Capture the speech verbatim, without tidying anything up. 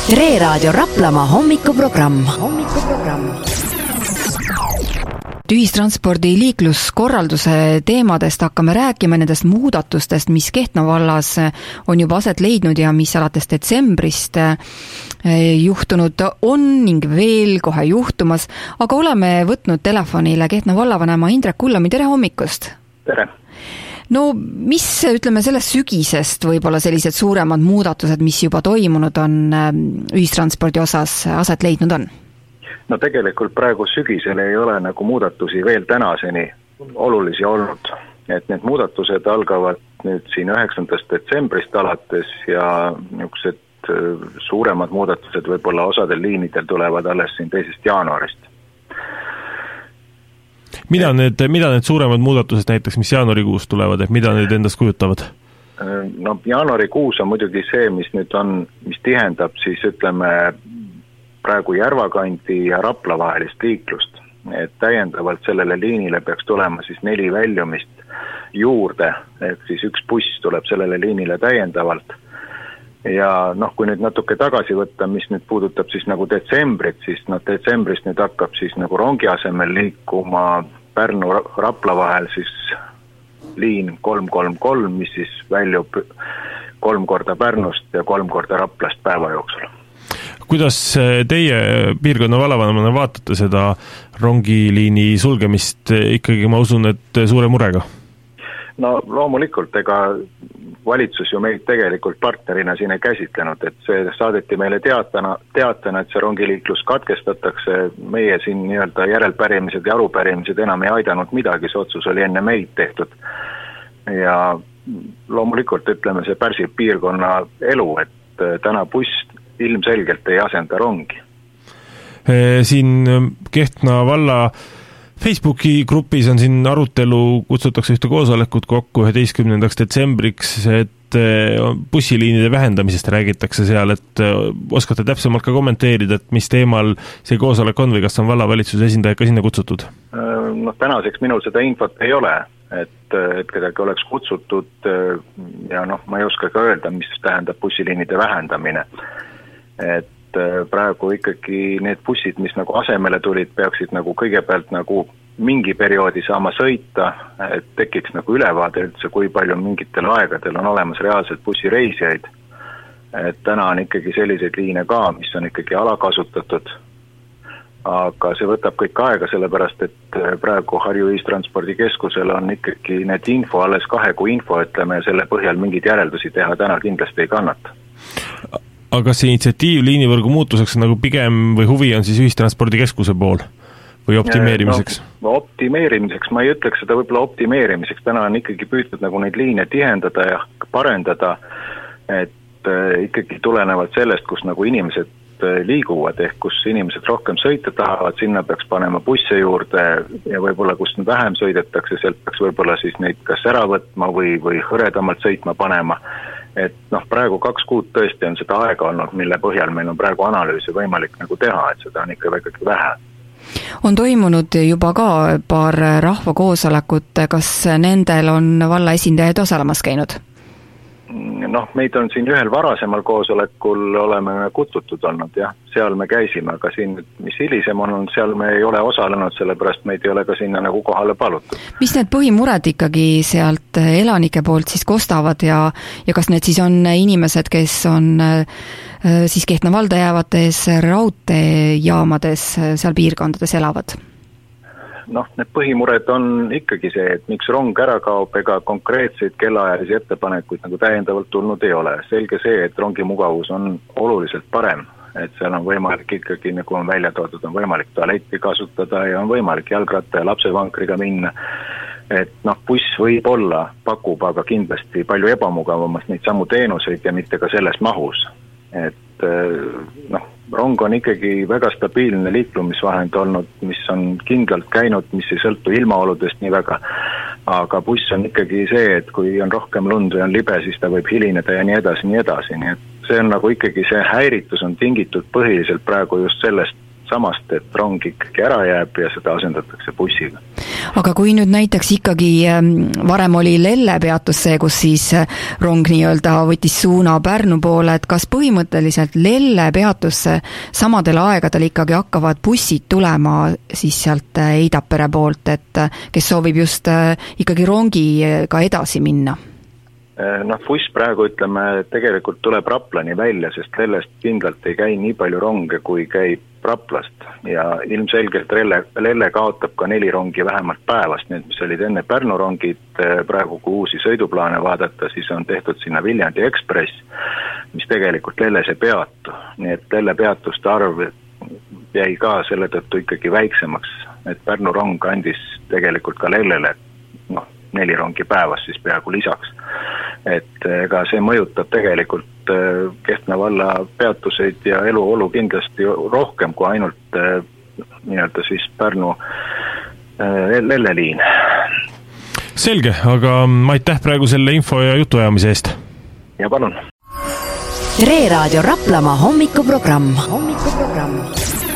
Re Raadio Raplamaa hommikuprogramm. hommikuprogramm. Ühistranspordi liikluskorralduse teemadest hakkame rääkima, nendest muudatustest, mis Kehtna vallas on juba aset leidnud ja mis alates detsembrist juhtunud on ning veel kohe juhtumas. Aga oleme võtnud telefonile Kehtna vallavanema Indrek Kullami, tere hommikust! Tere! No mis, ütleme, sellest sügisest võib-olla sellised suuremad muudatused, mis juba toimunud on ühistranspordi osas aset leidnud on? No tegelikult praegu sügisel ei ole nagu muudatusi veel tänaseni olulisi olnud. Et need muudatused algavad nüüd siin üheksandast detsembrist alates ja niisugused suuremad muudatused võib-olla osadel liinidel tulevad alles siin teisest jaanuarist. Mida need, mida need suuremad muudatused näiteks, mis jaanuarikuus tulevad, et mida need endast kujutavad? No jaanuarikuus on muidugi see, mis nüüd on, mis tihendab siis ütleme praegu Järvakandi ja Rapla vahelist liiklust. Et täiendavalt sellele liinile peaks tulema siis neli väljumist juurde, et siis üks buss tuleb sellele liinile täiendavalt. Ja noh, kui nüüd natuke tagasi võtta, mis nüüd puudutab siis nagu detsembrit, siis no detsembrist nüüd hakkab siis nagu rongi asemel liikuma Pärnu Rapla vahel siis liin kolm kolm kolm, mis siis väljub kolm korda Pärnust ja kolm korda Raplast päeva jooksul. Kuidas teie piirkonna vallavanemana vaatate seda rongiliini sulgemist ikkagi, ma usun, et suure murega? No loomulikult, ega valitsus ju meid tegelikult partnerina siin ei käsitlenud, et see saadeti meile teatana, teatana, et see rongiliiklus katkestatakse, meie siin nii-öelda järelpärimised ja arupärimised enam ei aidanud midagi, see otsus oli enne meid tehtud. Ja loomulikult ütleme, see pärsib piirkonna elu, et täna buss ilmselgelt ei asenda rongi. Siin Kehtna valla Facebooki grupis on siin arutelu, kutsutakse ühte koosolekut kokku üheteistkümnendaks detsembriks, et bussiliinide vähendamisest räägitakse seal, et oskate täpsemalt ka kommenteerida, et mis teemal see koosolek on või kas on vallavalitsuse esindaja ka sinna kutsutud? No tänaseks minul seda infot ei ole, et, et kedagi oleks kutsutud ja noh, ma ei oska ka öelda, mis tähendab bussiliinide vähendamine. Et praegu ikkagi need bussid, mis nagu asemele tulid, peaksid nagu kõigepealt nagu mingi perioodi saama sõita, et tekiks nagu ülevaade üldse, kui palju mingitel aegadel on olemas reaalselt bussireisijaid. Et täna on ikkagi selliseid liine ka, mis on ikkagi alakasutatud, aga see võtab kõik aega, sellepärast et praegu Harju ühistranspordikeskusel on ikkagi need info, alles kahe kui info, ütleme, ja selle põhjal mingid järeldusi teha täna kindlasti ei kannata. Aga see initsiatiiv liinivõrgu muutuseks nagu pigem või huvi on siis ühistranspordikeskuse pool või optimeerimiseks? No, optimeerimiseks, ma ei ütleks seda võib-olla optimeerimiseks, täna on ikkagi püütud nagu neid liine tihendada ja parendada, et ikkagi tulenevalt sellest, kus nagu inimesed liiguvad, ehk kus inimesed rohkem sõita tahavad, sinna peaks panema busse juurde ja võib-olla kus vähem sõidetakse, sealt peaks võib-olla siis neid kas ära võtma või, või hõredamalt sõitma panema. Et noh, praegu kaks kuud tõesti on seda aega olnud, mille põhjal meil on praegu analüüsi võimalik nagu teha, et seda on ikka väga vähe. On toimunud juba ka paar rahvakoosolekut, kas nendel on valla esindajaid osalemas käinud? Noh, meid on siin ühel varasemal koosolekul oleme kutsutud olnud, jah, seal me käisime, aga siin, mis hilisem on, seal me ei ole osalenud, sellepärast meid ei ole ka sinna nagu kohale palutud. Mis need põhimured ikkagi sealt elanike poolt siis kostavad ja, ja kas need siis on inimesed, kes on siis Kehtna valda jäävates raudteejaamades seal piirkondades elavad? Noh, need põhimured on ikkagi see, et miks rong ära kaob, ega konkreetseid kellaajalisi ettepanekuid nagu täiendavalt tulnud ei ole. Selge see, et rongi mugavus on oluliselt parem, et seal on võimalik ikkagi, nagu on välja toodud, on võimalik tualetti kasutada ja on võimalik jalgratta ja lapsevankriga minna. Et noh, buss võib olla, pakub, aga kindlasti palju ebamugavamast neid samu teenuseid ja mitte ka selles mahus. Et noh, rong on ikkagi väga stabiilne liiklumisvahend olnud, mis on kindlalt käinud, mis ei sõltu ilmaoludest nii väga, aga buss on ikkagi see, et kui on rohkem lund või on libe, siis ta võib hilineda ja nii edasi, nii edasi, nii et see on nagu ikkagi see häiritus on tingitud põhiliselt praegu just sellest samast, et rong ikkagi ära jääb ja seda asendatakse bussiga. aga kui nüüd näiteks ikkagi varem oli Lelle peatus see, kus siis rong nii-öelda võttis suuna Pärnu poole, et kas põhimõtteliselt Lelle peatusse samadel aegadel ikkagi hakkavad bussid tulema siis sealt Eidapere poolt, et kes soovib just ikkagi rongiga edasi minna? Noh, buss praegu ütleme, tegelikult tuleb Raplani välja, sest Lellest kindlalt ei käi nii palju ronge, kui käib Raplast ja ilmselgelt Lelle, Lelle kaotab ka neli rongi vähemalt päevast, need mis olid enne Pärnu rongid, praegu kui uusi sõiduplaane vaadata, siis on tehtud sinna Viljandi Ekspress, mis tegelikult Lelles ei peatu, nii et Lelle peatuste arv jäi ka selle tõttu ikkagi väiksemaks, et Pärnu rong andis tegelikult ka Lellele noh, neli rongi päevas siis peaaegu lisaks. Et ega see mõjutab tegelikult Kehtna valla peatuseid ja eluolu kindlasti rohkem kui ainult nii-öelda siis Pärnu Lelle-liin. Selge, aga aitäh praegu selle info ja jutuajamise eest. Ja palun. Re Raadio Raplamaa hommikuprogramm. hommikuprogramm.